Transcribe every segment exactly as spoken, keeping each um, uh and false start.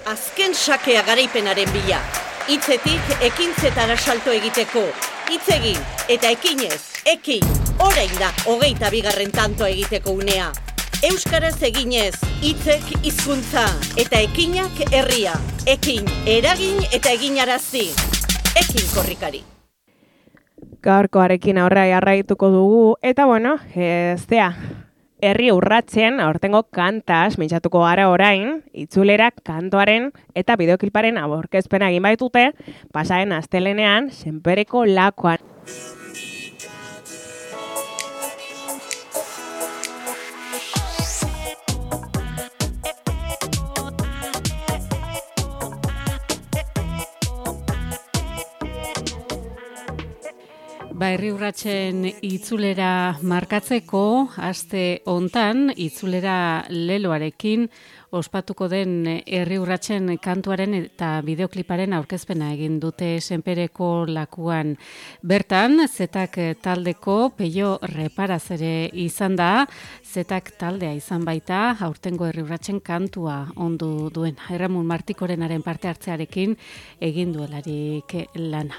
Azken sakea garaipenaren bila. Hitzetik ekintzetara salto egiteko. Hitz egin eta ekinez, ekin. Orain da hogeita bigarren tantoa egiteko unea. Euskaraz eginez, hitzek hizkuntza eta ekinak herria. Ekin, eragin eta eginarazi. Ekin korrikari. Gaurkoarekin aurra jarraituko dugu eta bueno, eztea. Herri urratzen aurtengo kantaz mintzatuko gara orain, itzulera kantoaren eta bideokliparen aurkezpena egin baitute, pasaren astelenean Senpereko Lakuan. Ba, herri urratsen itzulera markatzeko, aste hontan itzulera leloarekin ospatuko den herri urratsen kantuaren eta bideokliparen aurkezpena egin dute Senpereko Lakuan. Bertan, Zetak taldeko Peio Reparaz ere izan da, Zetak taldea izan baita, aurtengo herri urratsen kantua ondu duen. Erramun Martikorenaren parte hartzearekin egin duelarik lana.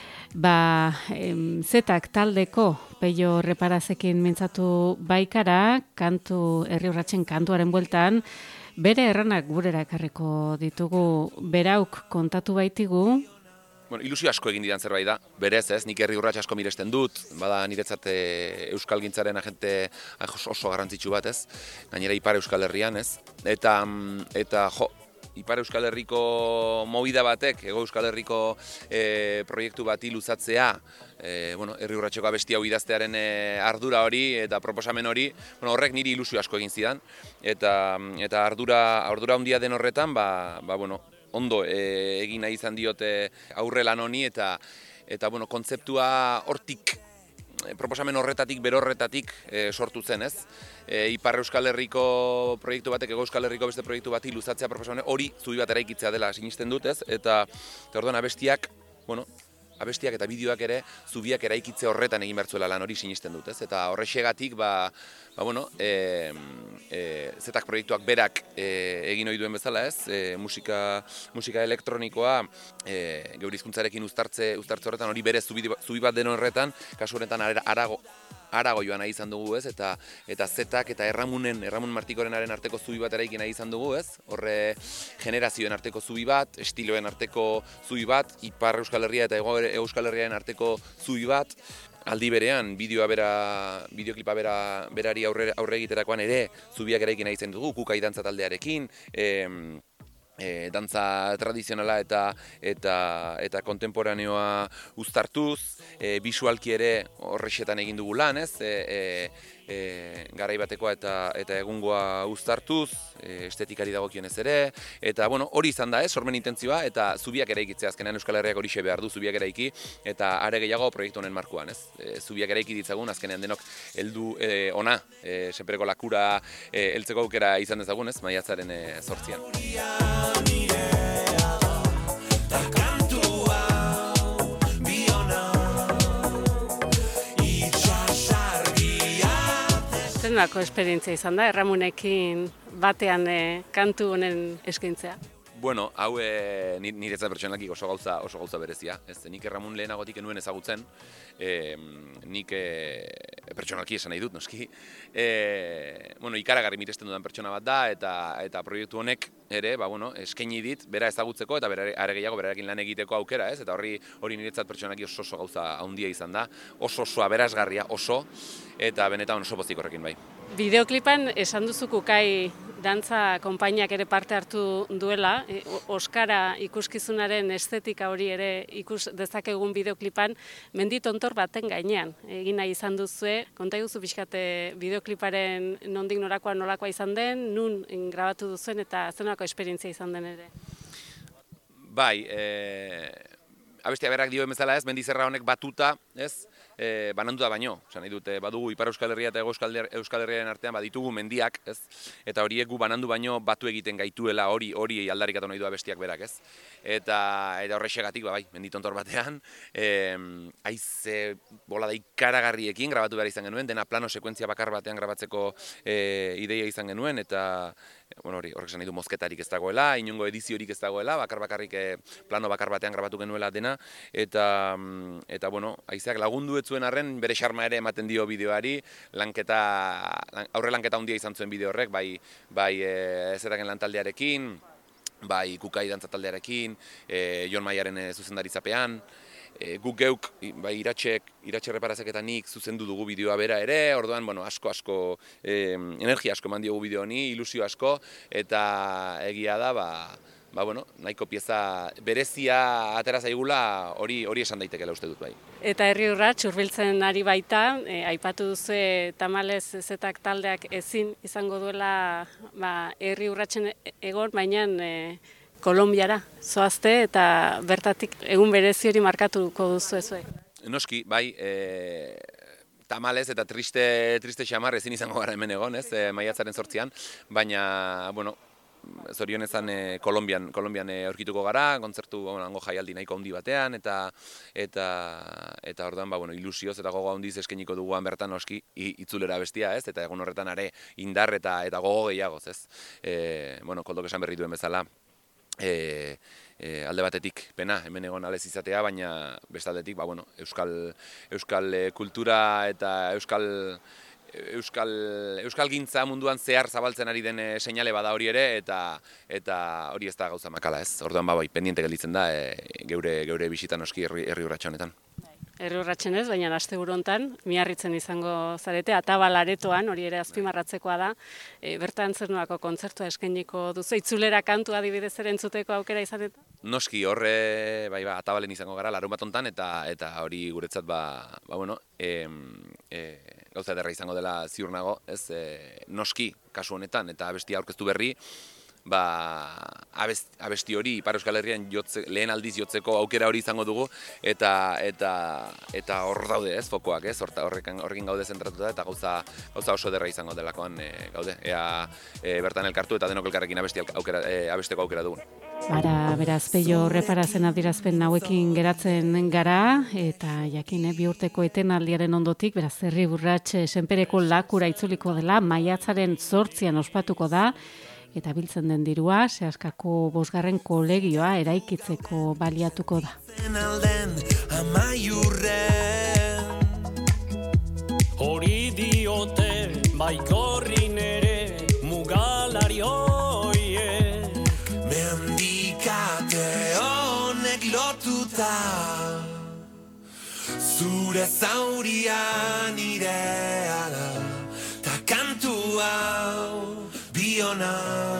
Ba, em, Zetak taldeko Peio Reparazekin mintzatu baikara, kantu herri urratsen kantuaren bueltan, bere erranak gurera ekarriko ditugu, berauk kontatu baitigu. Bueno, ilusio asko egin didan zerbait da, berez ez, nik herri urrats asko miresten dut, bada niretzat euskalgintzaren agente oso garrantzitsu bat ez, gainera Ipar Euskal Herrian ez, eta, eta jo, Ipar Euskal Herriko movida batek, Hego Euskal Herriko e, proiektu bati luzatzea, e, bueno, herri urratseko abesti hau idaztearen e, ardura hori eta proposamen hori, bueno, horrek niri ilusio asko egin zidan, eta, eta ardura, ardura handia den horretan, ba, ba, bueno, ondo e, egin nahi izan diote aurre lan honi, eta, eta bueno, kontzeptua hortik, proposamen horretatik, berorretatik e, sortu zen, ez? E, Ipar Euskal Herriko proiektu batek, Hego Euskal Herriko beste proiektu bati luzatzea proposamen hori zubi bat eraikitzea dela sinisten dut, ez? Eta, eta orduan abestiak, bueno, abestiak eta bideoak ere zubiak eraikitze horretan egin bertzuela lan hori sinisten dut, ez? Eta horrexegatik, ba, ba bueno, e, e, Zetak proiektuak berak e, egin ohi duen bezala, ez? E, musika, musika elektronikoa e, geure hizkuntzarekin uztartze, uztartze horretan hori bere zubi, zubi bat den horretan, kasu horretan arago, arago joan nahi izan dugu, ez? Eta, eta Zetak eta Erramunen, Erramun Martikorenaren arteko zubi bat eraikin nahi izan dugu, ez? Horre generazioen arteko zubi bat, estiloen arteko zubi bat, Ipar Euskal Herria eta Hego Euskal Herriaren arteko zubi bat, aldi berean, bideoa bera, bideoklipa bera, berari aurre, aurre egiterakoan ere zubiak eraikin nahi izan dugu, Kukai dantza taldearekin, em, E, dantza tradizionala eta eta eta kontemporaneoa uztartuz, e, bisualki ere horrexetan egin dugu lan, ez? E, e, e, garai batekoa eta eta egungoa uztartuz, e, estetikari dagokionez ere, eta bueno, hori izan da, ez? Sormen intentzioa eta zubiak eraikitzea, azkenean Euskal Herriak horixe behar du, zubiak eraiki eta are gehiago proiektu honen markuan, ez? E, zubiak eraiki ditzagun, azkenean denok heldu e, ona, e, Senpereko Lakura e, heltzeko aukera izan dezagun, ez? Maiatzaren e, zortzian. Zenako esperientzia izan da, Erramunekin batean e, kantu honen eskaintzea? Bueno, hau e, niretzat pertsonalki oso gauza, oso gauza berezia. Ez, nik Erramun lehenagotik enuen ezagutzen, e, nik e, pertsonalki esan nahi dut, noski. E, bueno, ikaragarri miresten dudan pertsona bat da, eta eta proiektu honek ere, ba, bueno, eskaini dit, bera ezagutzeko eta bera, are gehiago berarekin lan egiteko aukera, ez? Eta horri hori niretzat pertsonalki oso oso gauza handia izan da, oso oso aberasgarria, oso, eta benetan oso pozik horrekin bai. Bideoklipan esan duzu Kukai dantza konpainiak ere parte hartu duela, e, Oskara ikuskizunaren estetika hori ere ikus dezakegun bideoklipan, mendi tontor baten gainean. Egin nahi izan duzue, konta iguzu pixkate bideokliparen nondik norakoa nolakoa izan den, nun grabatu duzuen eta zenolako esperientzia izan den ere. Bai, e, abestia berak dio bezala ez, mendizerra honek batuta, ez? E, banandu da baino, osan nahi dute, badugu Ipar Euskal Herria eta Hego Euskal Herriaren artean baditugu mendiak, ez? Eta horiek gu banandu baino batu egiten gaituela hori hori aldarrikatu nahi du abestiak berak, ez? Eta eta horrexegatik, ba bai, menditontor batean, eh, haize bolada ikaragarriekin grabatu behar izan genuen, dena plano sekuentzia bakar batean grabatzeko eh, ideia izan genuen, eta bueno, hori, horrek esan nahi du mozketarik ez dagoela, inongo ediziorik ez dagoela, bakar bakarrik eh, plano bakar batean grabatu genuela dena, eta, eta bueno, haizeak lagundu ez zuen arren, bere xarma ere ematen dio bideoari, lanketa, aurre lanketa handia izan zuen bideo horrek, bai, bai e, ezetaken lantaldearekin, bai Kukai dantza taldearekin, e, Jon Maiaren e, zuzendaritzapean, e, guk geuk, bai iratxek, iratxe reparazeketan nik zuzendu dugu bideoa bera ere, orduan, bueno, asko, asko, e, energia asko eman diogu bideo honi, ilusio asko, eta egia da, ba, ba bueno, nahiko pieza berezia atera zaigula hori hori esan daitekela uste dut bai. Eta Herri Urrats hurbiltzen ari baita, e, aipatu duzu tamalez zetak taldeak ezin izango duela ba, Herri Urratsen egon, baina e, Kolonbiara zoazte eta bertatik egun berezi hori markatuko duzu ezue. Noski, bai, e, tamalez eta triste, triste xamar ezin izango gara hemen egon, ez, e, maiatzaren zortzian, baina, bueno, zorionezan e, Kolonbian, Kolonbian e, aurkituko gara, kontzertu hango jaialdi nahiko handi batean, eta eta eta orduan ba, bueno, ilusioz eta gogo handiz eskainiko duguan bertan noski itzulera bestia, ez? Eta egun horretan are indar eta eta gogo gehiagoz, ez? E, bueno, Koldok esan berri duen bezala, e, e, alde batetik pena hemen egon alez izatea, baina bestaldetik ba, bueno, euskal, euskal kultura eta euskal Euskal, Euskal gintza munduan zehar zabaltzen ari den seinale bada hori ere, eta eta hori ez da gauza makala, ez? Orduan ba, bai, pendiente gelditzen da e, geure geure bisitan noski herri, herri urratsa honetan. Herri Urratsen ez, baina asteburu hontan Miarritzen izango zarete, Atabal aretoan, hori ere azpimarratzekoa da. E, bertan zer nolako kontzertua eskainiko duzu, itzulera kantua adibidez ere entzuteko aukera izaten? Noski, horre, bai, ba, Atabalen izango gara, larun bat hontan, eta eta hori guretzat, ba, ba bueno, e, e, gauza ederra izango dela ziur nago, ez, e, noski, kasu honetan, eta abestia aurkeztu berri, ba, abesti, abesti hori Ipar Euskal Herrian jotze, lehen aldiz jotzeko aukera hori izango dugu, eta eta eta hor daude, ez, fokoak, ez, horrekin horrekin gaude zentratuta, eta gauza, gauza oso ederra izango delakoan e, gaude, ea e, bertan elkartu eta denok elkarrekin abesti aukera, e, abesteko aukera dugun. Bara, beraz, peio reparazen adirazpen hauekin geratzen gara, eta jakin, eh, bi urteko etenaldiaren ondotik, beraz, Herri Urrats senpereko lakura itzuliko dela, maiatzaren zortzian ospatuko da, eta biltzen den dirua, Seaskako bosgarren kolegioa eraikitzeko baliatuko da. Hori diote baikorrin ere mugalari hoiek, mendikate honek lotuta, zure zaurian irea da, ta kantu hau biona.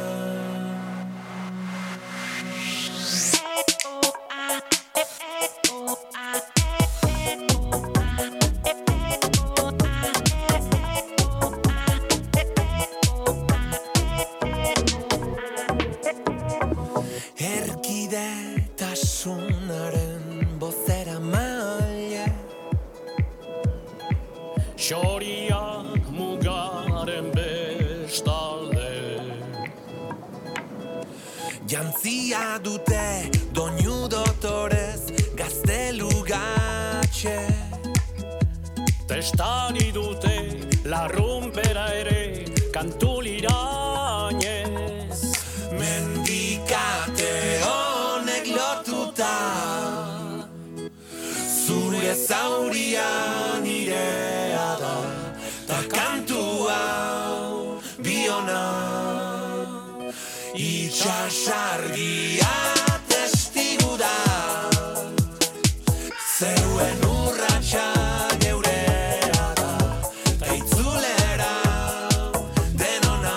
Erkidetasunaren bozera maile, xoriak mugaren bestalde, jantzia dute doinu dotorez gaztelugatxe, testari dute larrumpera ere kantulirainez, mendikate honek lotuta, zure zaurian irea da, ta kantu hau biona, itxasargia testigu da, zeruen urratsa geurea da, ta itzulera denona.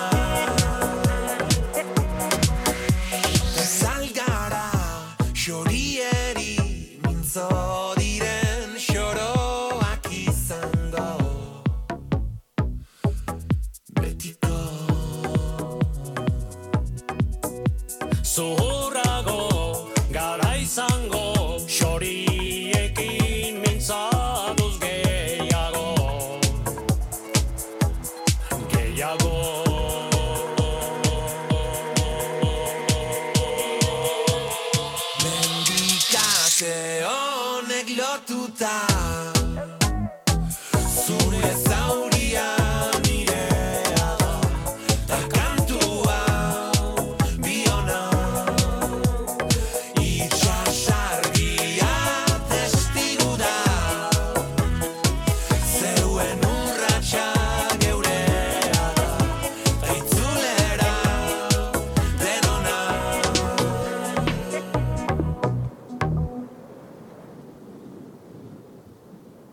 Ta salgara xorieri mintzo diren xoroak izango, betiko. Zuhurrago gara izango, xoriekin mintzatuz gehiago, gehiago. Mendikate honek lotuta,